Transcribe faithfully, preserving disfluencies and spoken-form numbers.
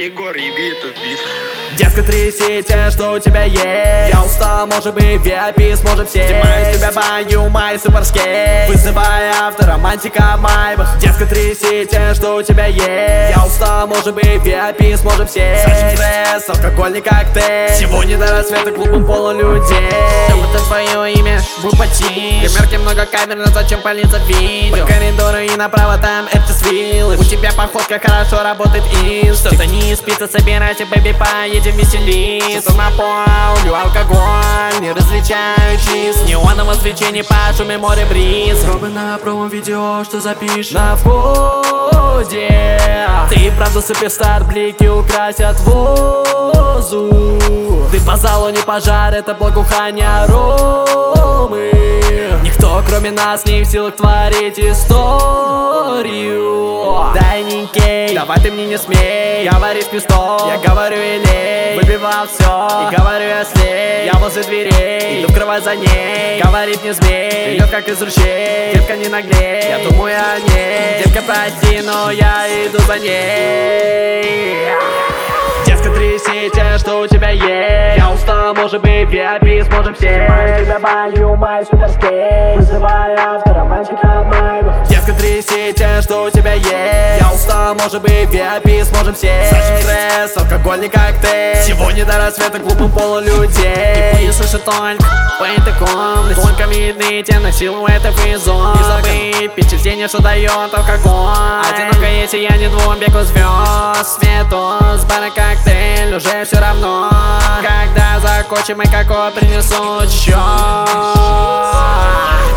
Егор, еби этот бит. Детка, трясите, что у тебя есть. Я устал, может быть, ви ай пи сможем все. Снимаю с тебя баню, май суперскейт. Вызывай авто, романтика в майбах. Детка, трясите, что у тебя есть. Я устал, может быть, ви ай пи сможем все. Сочи стресс, алкогольный коктейль. Сегодня до рассвета клубом полон людей. Это твое имя, будь потише. В камерке много камер, но зачем палиться видео? По коридору и направо там Эптисвилл. У тебя походка хорошо работает инст. Что-то не спится, собирайся, бэби, поедем веселиться. Что на полю алкоголь, не различаю чиз. Неоново свечение по шуме море бриз. Пробы на промо-видео, что запишешь на входе. Ты правда суперстар, блики украсят воздух. Ты по залу не пожар, это благоухание аромы. Никто кроме нас не в силах творить историю. Дай не кей, давай ты мне не смей говорить пистол, я говорю елей. Выбивал все, и говорю я с ней. Я возле дверей, иду вкрывать за ней. Говорит не змей, идет как из ручей. Детка не наглей, я думаю о ней. Детка прости, но я иду за ней. Детка, трясите, что у тебя есть. Я устал, может быть, ви ай пи сможем все. Снимаю тебя баню, май суперскейт. Вызывай авто, романтика в майбах. Детка, трясите, что у тебя есть. Я устал, может быть, ви ай пи сможем все. Сочи стресс, алкогольный коктейль. Сегодня до рассвета клубом полон людей. И не слышит только по этой комнате. Только видны те на силуэтов и зон. Не забыть пить через день, что дает алкоголь. Одиноко, если я не двум бегу звезд. Светос, бара, коктейль, уже все равно. Когда закончим и какой принесут счет.